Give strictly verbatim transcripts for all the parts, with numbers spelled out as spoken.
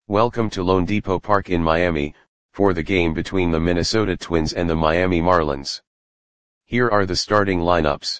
Welcome to loanDepot Park in Miami, for the game between the Minnesota Twins and the Miami Marlins. Here are the starting lineups.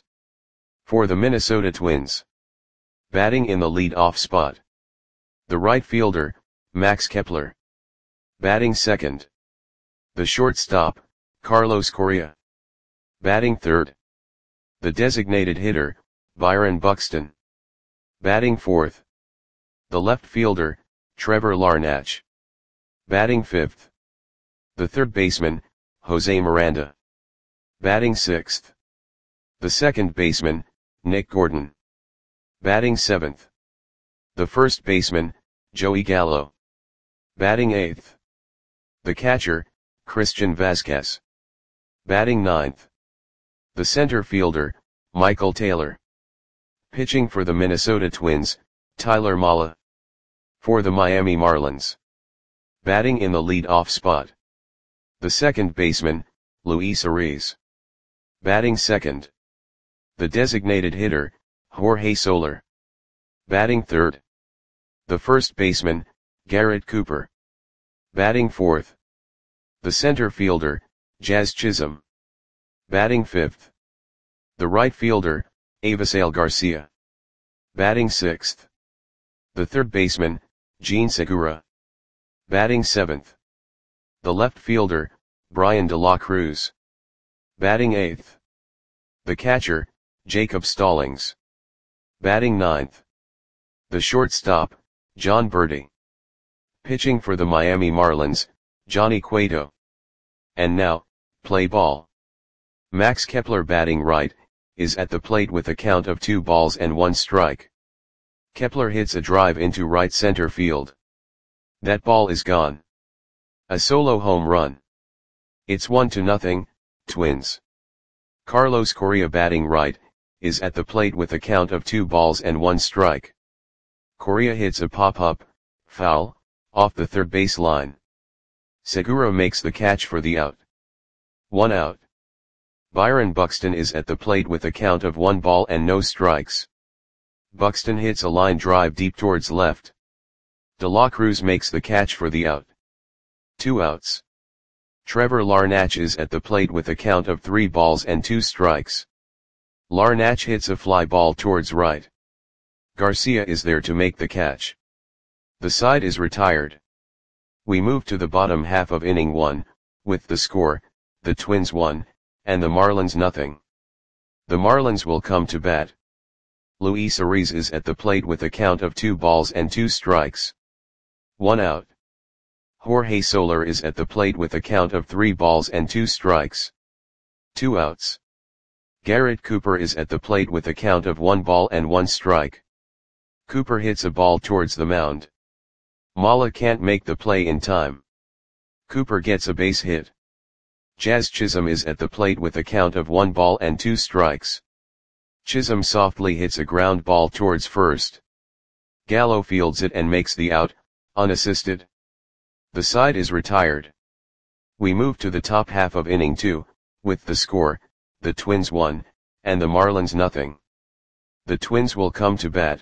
For the Minnesota Twins. Batting in the lead-off spot. The right fielder, Max Kepler. Batting second. The shortstop, Carlos Correa. Batting third. The designated hitter, Byron Buxton. Batting fourth. The left fielder, Trevor Larnach. Batting fifth. The third baseman, Jose Miranda. Batting sixth. The second baseman, Nick Gordon. Batting seventh. The first baseman, Joey Gallo. Batting eighth. The catcher, Christian Vazquez. Batting ninth. The center fielder, Michael Taylor. Pitching for the Minnesota Twins, Tyler Mahle. For the Miami Marlins. Batting in the lead-off spot. The second baseman, Luis Arraez. Batting second. The designated hitter, Jorge Soler. Batting third. The first baseman, Garrett Cooper. Batting fourth. The center fielder, Jazz Chisholm. Batting fifth. The right fielder, Avisail Garcia. Batting sixth. The third baseman, Jean Segura. Batting seventh. The left fielder, Bryan De La Cruz. Batting eighth. The catcher, Jacob Stallings. Batting ninth. The shortstop, Jon Berti. Pitching for the Miami Marlins, Johnny Cueto. And now, play ball. Max Kepler batting right, is at the plate with a count of two balls and one strike. Kepler hits a drive into right center field. That ball is gone. A solo home run. It's one to nothing, Twins. Carlos Correa batting right, is at the plate with a count of two balls and one strike. Correa hits a pop-up, foul, off the third base line. Segura makes the catch for the out. One out. Byron Buxton is at the plate with a count of one ball and no strikes. Buxton hits a line drive deep towards left. De La Cruz makes the catch for the out. Two outs. Trevor Larnach is at the plate with a count of three balls and two strikes. Larnach hits a fly ball towards right. Garcia is there to make the catch. The side is retired. We move to the bottom half of inning one, with the score, the Twins one, and the Marlins nothing. The Marlins will come to bat. Luis Arraez is at the plate with a count of two balls and two strikes. One out. Jorge Soler is at the plate with a count of three balls and two strikes. Two outs. Garrett Cooper is at the plate with a count of one ball and one strike. Cooper hits a ball towards the mound. Mahle can't make the play in time. Cooper gets a base hit. Jazz Chisholm is at the plate with a count of one ball and two strikes. Chisholm softly hits a ground ball towards first. Gallo fields it and makes the out, unassisted. The side is retired. We move to the top half of inning two, with the score, the Twins one, and the Marlins nothing. The Twins will come to bat.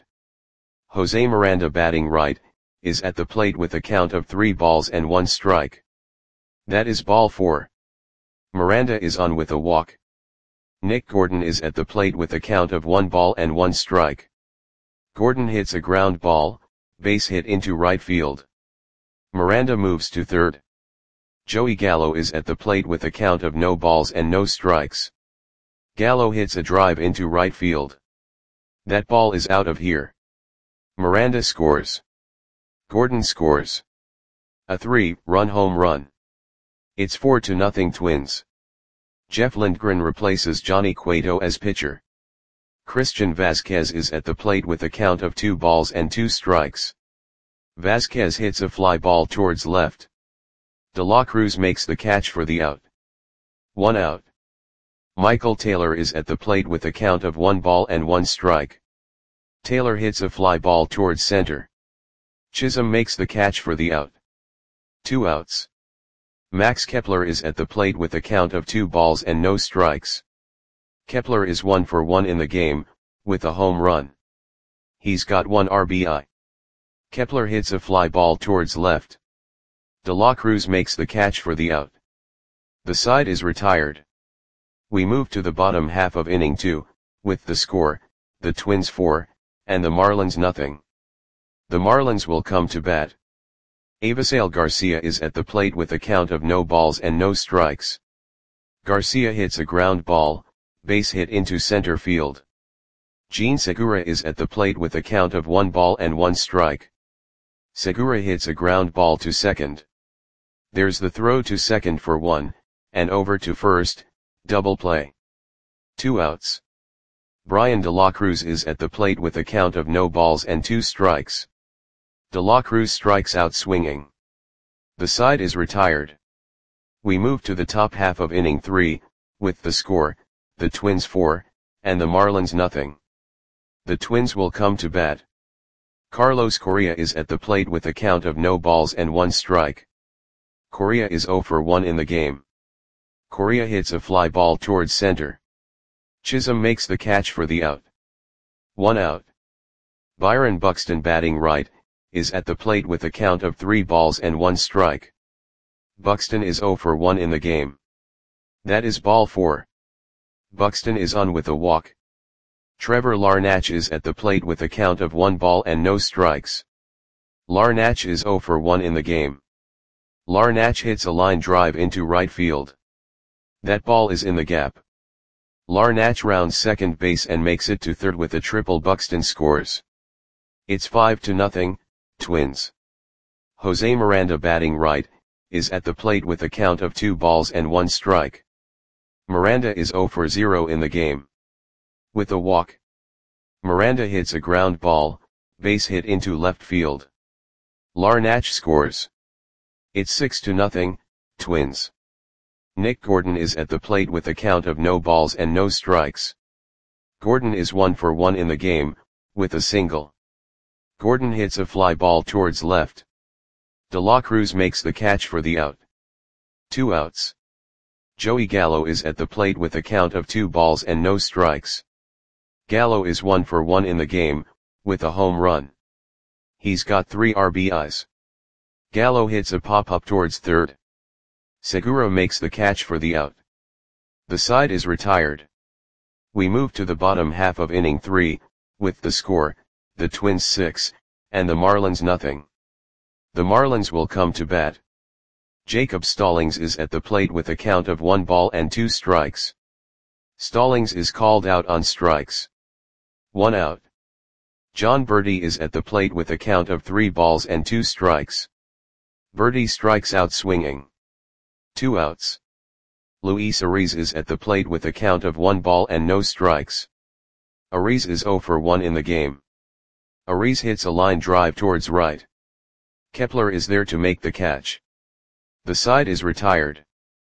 Jose Miranda batting right, is at the plate with a count of three balls and one strike. That is ball four. Miranda is on with a walk. Nick Gordon is at the plate with a count of one ball and one strike. Gordon hits a ground ball, base hit into right field. Miranda moves to third. Joey Gallo is at the plate with a count of no balls and no strikes. Gallo hits a drive into right field. That ball is out of here. Miranda scores. Gordon scores. A three-run home run. It's four to nothing Twins. Jeff Lindgren replaces Johnny Cueto as pitcher. Christian Vazquez is at the plate with a count of two balls and two strikes. Vazquez hits a fly ball towards left. De La Cruz makes the catch for the out. One out. Michael Taylor is at the plate with a count of one ball and one strike. Taylor hits a fly ball towards center. Chisholm makes the catch for the out. Two outs. Max Kepler is at the plate with a count of two balls and no strikes. Kepler is one for one in the game, with a home run. He's got one R B I. Kepler hits a fly ball towards left. De La Cruz makes the catch for the out. The side is retired. We move to the bottom half of inning two, with the score, the Twins four, and the Marlins nothing. The Marlins will come to bat. Avisail Garcia is at the plate with a count of no balls and no strikes. Garcia hits a ground ball, base hit into center field. Jean Segura is at the plate with a count of one ball and one strike. Segura hits a ground ball to second. There's the throw to second for one, and over to first, double play. Two outs. Brian De La Cruz is at the plate with a count of no balls and two strikes. De La Cruz strikes out swinging. The side is retired. We move to the top half of inning three, with the score, the Twins four, and the Marlins nothing. The Twins will come to bat. Carlos Correa is at the plate with a count of no balls and one strike. Correa is oh for one in the game. Correa hits a fly ball towards center. Chisholm makes the catch for the out. One out. Byron Buxton, batting right, is at the plate with a count of three balls and one strike. Buxton is oh for one in the game. That is ball four. Buxton is on with a walk. Trevor Larnach is at the plate with a count of one ball and no strikes. Larnach is oh for one in the game. Larnach hits a line drive into right field. That ball is in the gap. Larnach rounds second base and makes it to third with a triple. Buxton scores. It's five to nothing, Twins. Jose Miranda, batting right, is at the plate with a count of two balls and one strike. Miranda is oh for zero in the game. With a walk. Miranda hits a ground ball, base hit into left field. Larnach scores. It's six to nothing, Twins. Nick Gordon is at the plate with a count of no balls and no strikes. Gordon is one for one in the game, with a single. Gordon hits a fly ball towards left. De La Cruz makes the catch for the out. Two outs. Joey Gallo is at the plate with a count of two balls and no strikes. Gallo is one for one in the game, with a home run. He's got three R B Is. Gallo hits a pop-up towards third. Segura makes the catch for the out. The side is retired. We move to the bottom half of inning three, with the score, the Twins six, and the Marlins nothing. The Marlins will come to bat. Jacob Stallings is at the plate with a count of one ball and two strikes. Stallings is called out on strikes. One out. John Berti is at the plate with a count of three balls and two strikes. Berti strikes out swinging. Two outs. Luis Ariz is at the plate with a count of one ball and no strikes. Ariz is oh for one in the game. Ariz hits a line drive towards right. Kepler is there to make the catch. The side is retired.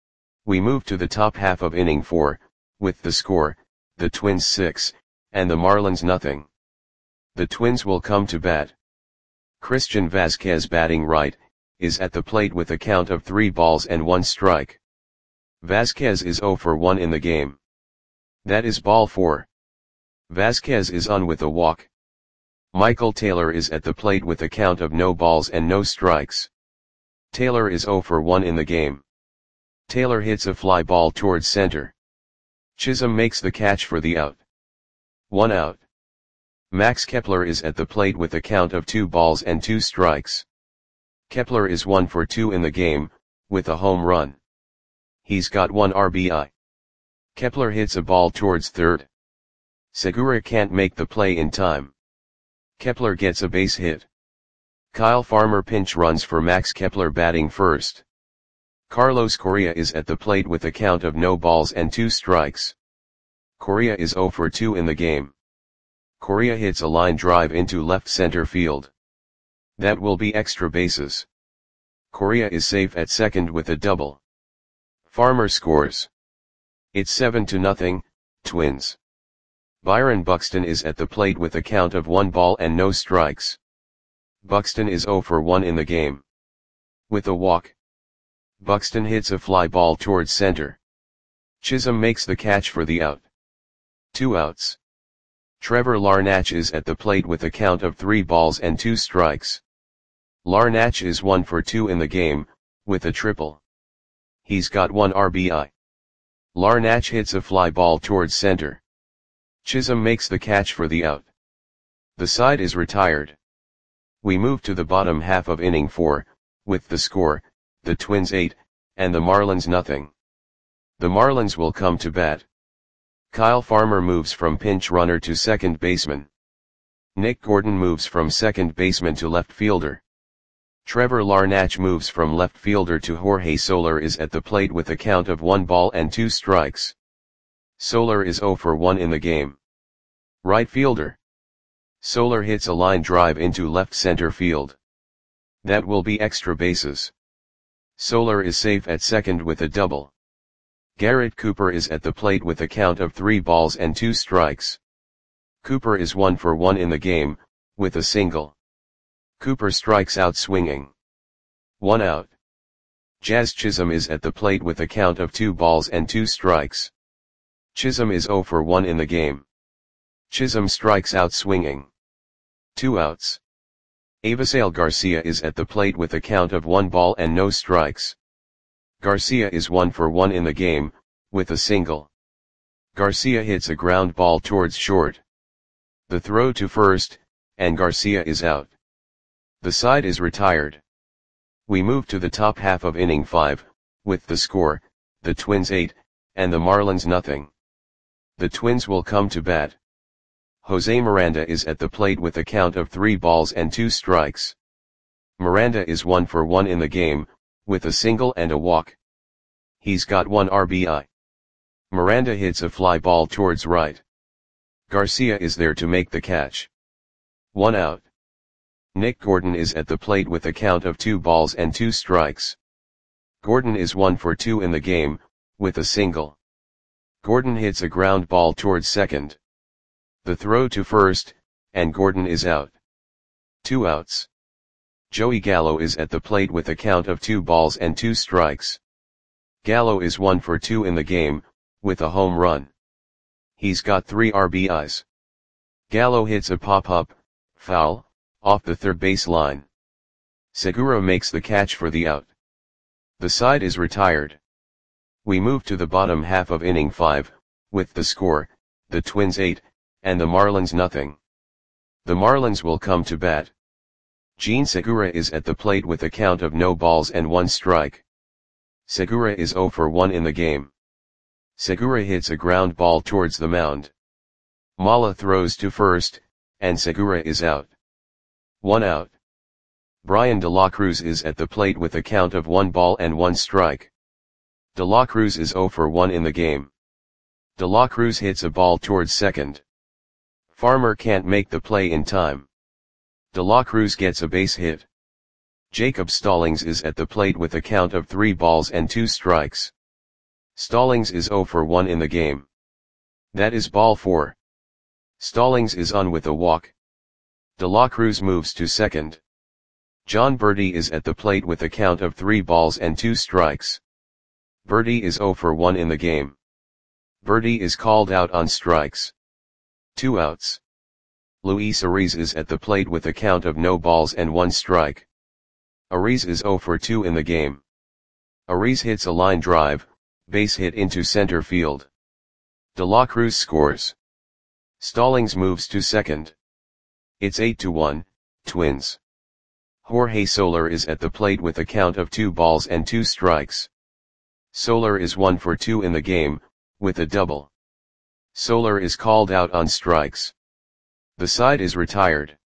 We move to the top half of inning four, with the score, the Twins six, and the Marlins nothing. The Twins will come to bat. Christian Vazquez, batting right, is at the plate with a count of three balls and one strike. Vazquez is oh for one in the game. That is ball four. Vazquez is on with a walk. Michael Taylor is at the plate with a count of no balls and no strikes. Taylor is oh for one in the game. Taylor hits a fly ball towards center. Chisholm makes the catch for the out. One out. Max Kepler is at the plate with a count of two balls and two strikes. Kepler is one for two in the game, with a home run. He's got one R B I. Kepler hits a ball towards third. Segura can't make the play in time. Kepler gets a base hit. Kyle Farmer pinch runs for Max Kepler, batting first. Carlos Correa is at the plate with a count of no balls and two strikes. Correa is oh for two in the game. Correa hits a line drive into left center field. That will be extra bases. Correa is safe at second with a double. Farmer scores. It's seven to nothing, Twins. Byron Buxton is at the plate with a count of one ball and no strikes. Buxton is oh for one in the game. With a walk. Buxton hits a fly ball towards center. Chisholm makes the catch for the out. Two outs. Trevor Larnach is at the plate with a count of three balls and two strikes. Larnach is one for two in the game, with a triple. He's got one R B I. Larnach hits a fly ball towards center. Chisholm makes the catch for the out. The side is retired. We move to the bottom half of inning four, with the score, the Twins eight, and the Marlins nothing. The Marlins will come to bat. Kyle Farmer moves from pinch runner to second baseman. Nick Gordon moves from second baseman to left fielder. Trevor Larnach moves from left fielder to Jorge Soler is at the plate with a count of one ball and two strikes. Soler is zero for one in the game. Right fielder. Soler hits a line drive into left center field. That will be extra bases. Soler is safe at second with a double. Garrett Cooper is at the plate with a count of three balls and two strikes. Cooper is one for one in the game, with a single. Cooper strikes out swinging. One out. Jazz Chisholm is at the plate with a count of two balls and two strikes. Chisholm is zero for one in the game. Chisholm strikes out swinging. Two outs. Avisail Garcia is at the plate with a count of one ball and no strikes. Garcia is one for one in the game, with a single. Garcia hits a ground ball towards short. The throw to first, and Garcia is out. The side is retired. We move to the top half of inning five, with the score, the Twins eight, and the Marlins nothing. The Twins will come to bat. Jose Miranda is at the plate with a count of three balls and two strikes. Miranda is one for one in the game, with a single and a walk. He's got one R B I. Miranda hits a fly ball towards right. Garcia is there to make the catch. One out. Nick Gordon is at the plate with a count of two balls and two strikes. Gordon is one for two in the game, with a single. Gordon hits a ground ball towards second. The throw to first, and Gordon is out. Two outs. Joey Gallo is at the plate with a count of two balls and two strikes. Gallo is one for two in the game, with a home run. He's got three R B Is. Gallo hits a pop-up, foul, off the third base line. Segura makes the catch for the out. The side is retired. We move to the bottom half of inning five, with the score, the Twins eight, and the Marlins nothing. The Marlins will come to bat. Jean Segura is at the plate with a count of no balls and one strike. Segura is zero for one in the game. Segura hits a ground ball towards the mound. Mala throws to first, and Segura is out. One out. Brian De La Cruz is at the plate with a count of one ball and one strike. De La Cruz is zero for one in the game. De La Cruz hits a ball towards second. Farmer can't make the play in time. De La Cruz gets a base hit. Jacob Stallings is at the plate with a count of three balls and two strikes. Stallings is zero for one in the game. That is ball four. Stallings is on with a walk. De La Cruz moves to second. John Berti is at the plate with a count of three balls and two strikes. Berti is zero for one in the game. Berti is called out on strikes. Two outs. Luis Ariz is at the plate with a count of no balls and one strike. Ariz is zero for two in the game. Ariz hits a line drive, base hit into center field. De La Cruz scores. Stallings moves to second. It's eight to one, Twins. Jorge Soler is at the plate with a count of two balls and two strikes. Soler is one for two in the game, with a double. Soler is called out on strikes. The side is retired.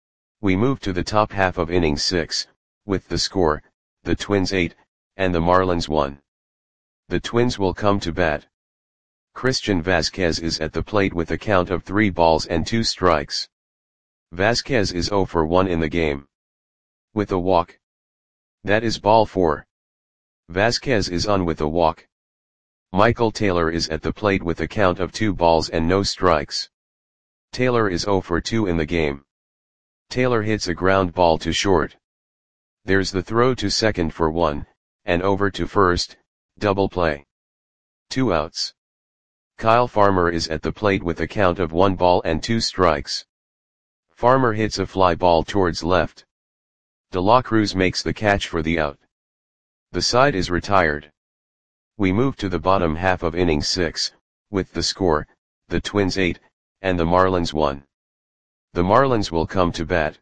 We move to the top half of inning six, with the score, the Twins eight, and the Marlins one. The Twins will come to bat. Christian Vasquez is at the plate with a count of three balls and two strikes. Vasquez is zero for one in the game. With a walk. That is ball four. Vasquez is on with a walk. Michael Taylor is at the plate with a count of two balls and no strikes. Taylor is zero for two in the game. Taylor hits a ground ball to short. There's the throw to second for one, and over to first, double play. Two outs. Kyle Farmer is at the plate with a count of one ball and two strikes. Farmer hits a fly ball towards left. De La Cruz makes the catch for the out. The side is retired. We move to the bottom half of inning six, with the score, the Twins eight, and the Marlins one. The Marlins will come to bat.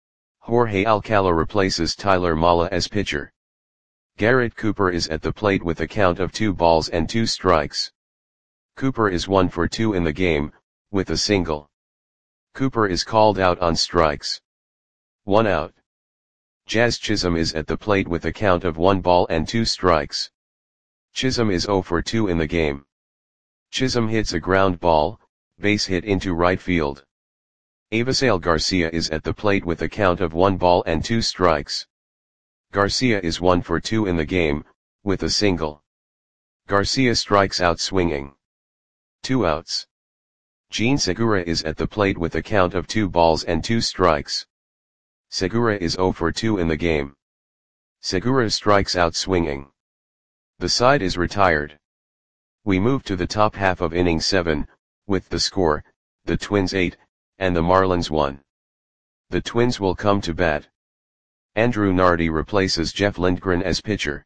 Jorge Alcala replaces Tyler Mala as pitcher. Garrett Cooper is at the plate with a count of two balls and two strikes. Cooper is one for two in the game, with a single. Cooper is called out on strikes. One out. Jazz Chisholm is at the plate with a count of one ball and two strikes. Chisholm is zero for two in the game. Chisholm hits a ground ball, base hit into right field. Avisail Garcia is at the plate with a count of one ball and two strikes. Garcia is one for two in the game, with a single. Garcia strikes out swinging. Two outs. Jean Segura is at the plate with a count of two balls and two strikes. Segura is zero for two in the game. Segura strikes out swinging. The side is retired. We move to the top half of inning seven, with the score, the Twins eight, and the Marlins one. The Twins will come to bat. Andrew Nardi replaces Jeff Lindgren as pitcher.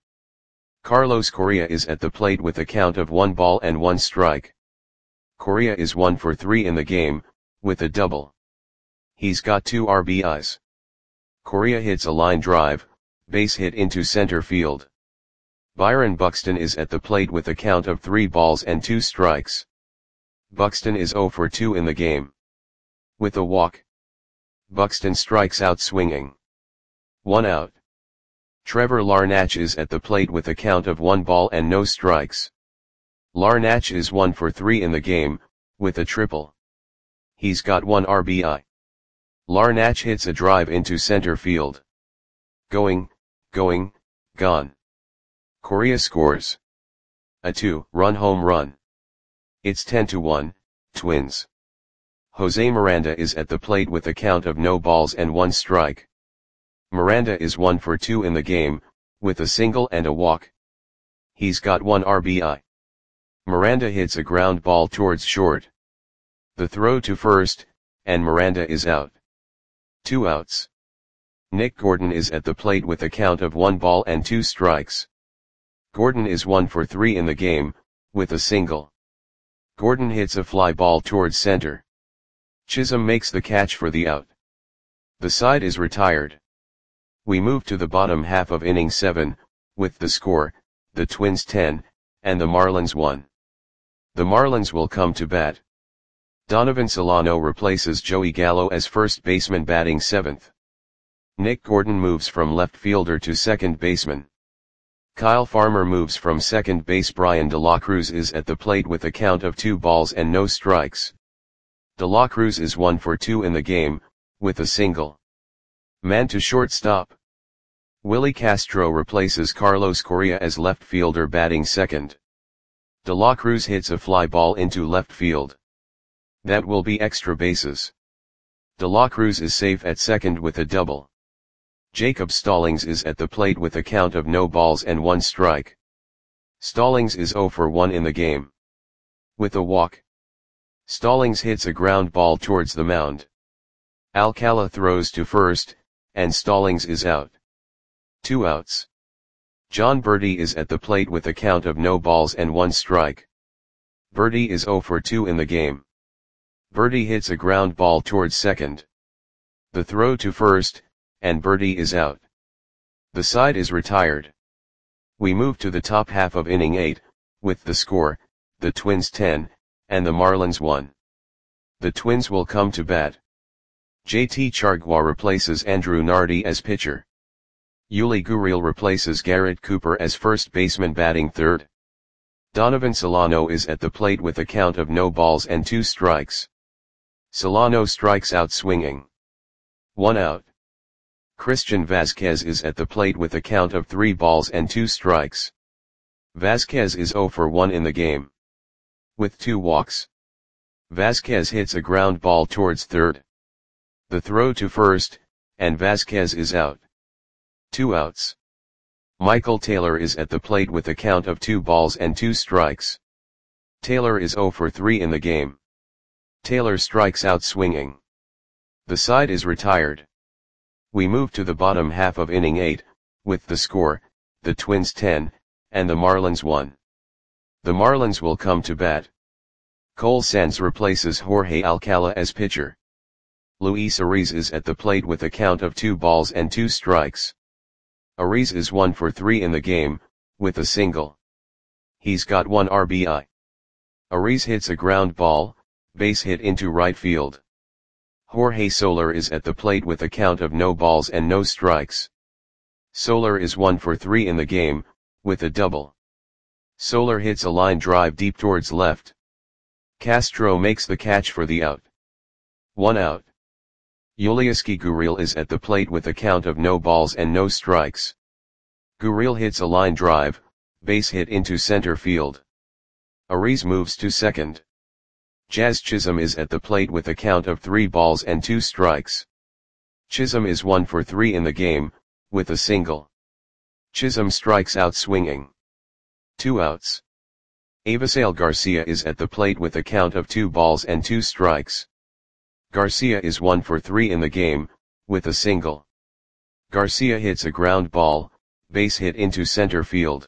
Carlos Correa is at the plate with a count of one ball and one strike. Correa is one for three in the game, with a double. He's got two R B Is. Correa hits a line drive, base hit into center field. Byron Buxton is at the plate with a count of three balls and two strikes. Buxton is zero for two in the game. With a walk. Buxton strikes out swinging. One out. Trevor Larnach is at the plate with a count of one ball and no strikes. Larnach is one for three in the game, with a triple. He's got one R B I. Larnach hits a drive into center field. Going, going, gone. Correa scores a two-run home run. It's ten to one, Twins. Jose Miranda is at the plate with a count of no balls and one strike. Miranda is one for two in the game, with a single and a walk. He's got one R B I. Miranda hits a ground ball towards short. The throw to first, and Miranda is out. Two outs. Nick Gordon is at the plate with a count of one ball and two strikes. Gordon is one for three in the game, with a single. Gordon hits a fly ball towards center. Chisholm makes the catch for the out. The side is retired. We move to the bottom half of inning seven, with the score, the Twins ten, and the Marlins one. The Marlins will come to bat. Donovan Solano replaces Joey Gallo as first baseman batting seventh. Nick Gordon moves from left fielder to second baseman. Kyle Farmer moves from second base. Brian De La Cruz is at the plate with a count of two balls and no strikes. De La Cruz is one for two in the game, with a single. Man to shortstop. Willie Castro replaces Carlos Correa as left fielder batting second. De La Cruz hits a fly ball into left field. That will be extra bases. De La Cruz is safe at second with a double. Jacob Stallings is at the plate with a count of no balls and one strike. Stallings is zero for one in the game. With a walk. Stallings hits a ground ball towards the mound. Alcala throws to first, and Stallings is out. Two outs. John Berti is at the plate with a count of no balls and one strike. Berti is zero for two in the game. Berti hits a ground ball towards second. The throw to first, and Berti is out. The side is retired. We move to the top half of inning eight, with the score, the Twins ten, and the Marlins one. The Twins will come to bat. J T Chargois replaces Andrew Nardi as pitcher. Yuli Gurriel replaces Garrett Cooper as first baseman batting third. Donovan Solano is at the plate with a count of no balls and two strikes. Solano strikes out swinging. One out. Christian Vazquez is at the plate with a count of three balls and two strikes. Vazquez is zero for one in the game. With two walks. Vazquez hits a ground ball towards third. The throw to first, and Vazquez is out. Two outs. Michael Taylor is at the plate with a count of two balls and two strikes. Taylor is zero for three in the game. Taylor strikes out swinging. The side is retired. We move to the bottom half of inning eight, with the score, the Twins ten, and the Marlins one. The Marlins will come to bat. Cole Sands replaces Jorge Alcala as pitcher. Luis Ariz is at the plate with a count of two balls and two strikes. Ariz is one for three in the game, with a single. He's got one R B I. Ariz hits a ground ball, base hit into right field. Jorge Soler is at the plate with a count of no balls and no strikes. Soler is one for three in the game, with a double. Soler hits a line drive deep towards left. Castro makes the catch for the out. One out. Yulieski Gurriel is at the plate with a count of no balls and no strikes. Gurriel hits a line drive, base hit into center field. Ariz moves to second. Jazz Chisholm is at the plate with a count of three balls and two strikes. Chisholm is one for three in the game, with a single. Chisholm strikes out swinging. Two outs. Avisail Garcia is at the plate with a count of two balls and two strikes. Garcia is one for three in the game, with a single. Garcia hits a ground ball, base hit into center field.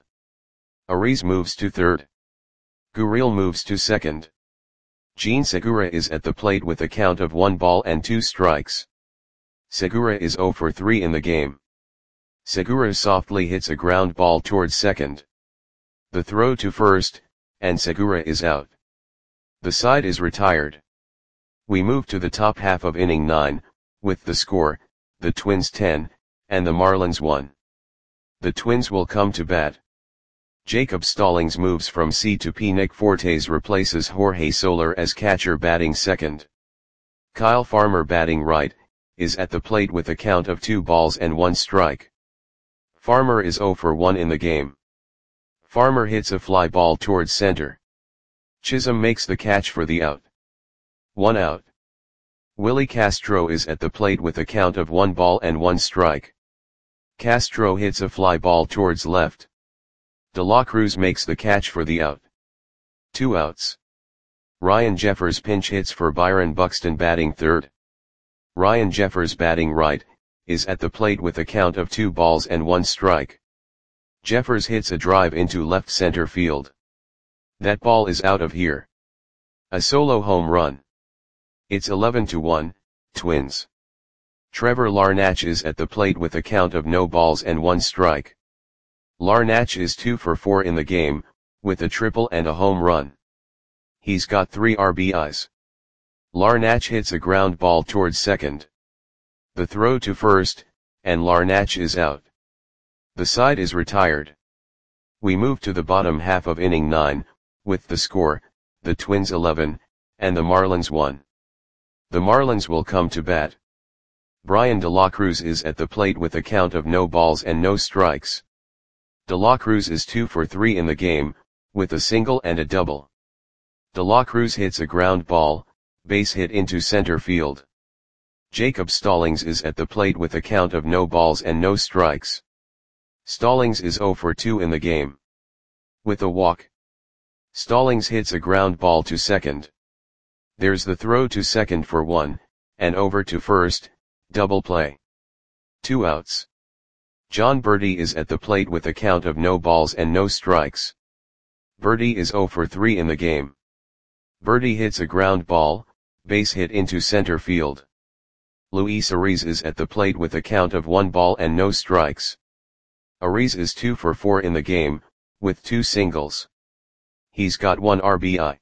Ariz moves to third. Gurriel moves to second. Jean Segura is at the plate with a count of one ball and two strikes. Segura is zero for three in the game. Segura softly hits a ground ball towards second. The throw to first, and Segura is out. The side is retired. We move to the top half of inning nine, with the score, the Twins ten, and the Marlins one. The Twins will come to bat. Jacob Stallings moves from C to P. Nick Fortes replaces Jorge Soler as catcher batting second. Kyle Farmer batting right, is at the plate with a count of two balls and one strike. Farmer is zero for one in the game. Farmer hits a fly ball towards center. Chisholm makes the catch for the out. One out. Willie Castro is at the plate with a count of one ball and one strike. Castro hits a fly ball towards left. De La Cruz makes the catch for the out. Two outs. Ryan Jeffers pinch hits for Byron Buxton batting third. Ryan Jeffers batting right, is at the plate with a count of two balls and one strike. Jeffers hits a drive into left center field. That ball is out of here. A solo home run. It's eleven to one, Twins. Trevor Larnach is at the plate with a count of no balls and one strike. Larnach is two for four in the game, with a triple and a home run. He's got three R B Is. Larnach hits a ground ball towards second. The throw to first, and Larnach is out. The side is retired. We move to the bottom half of inning nine, with the score, the Twins eleven, and the Marlins one. The Marlins will come to bat. Brian De La Cruz is at the plate with a count of no balls and no strikes. De La Cruz is two for three in the game, with a single and a double. De La Cruz hits a ground ball, base hit into center field. Jacob Stallings is at the plate with a count of no balls and no strikes. Stallings is zero for two in the game. With a walk. Stallings hits a ground ball to second. There's the throw to second for one, and over to first, double play. Two outs. John Berti is at the plate with a count of no balls and no strikes. Berti is zero for three in the game. Berti hits a ground ball, base hit into center field. Luis Ariz is at the plate with a count of one ball and no strikes. Ariz is two for four in the game, with two singles. He's got one R B I.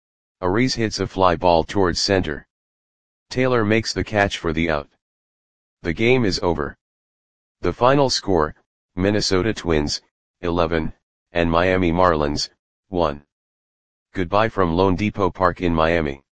Ariz hits a fly ball towards center. Taylor makes the catch for the out. The game is over. The final score, Minnesota Twins, eleven, and Miami Marlins, one. Goodbye from Lone Depot Park in Miami.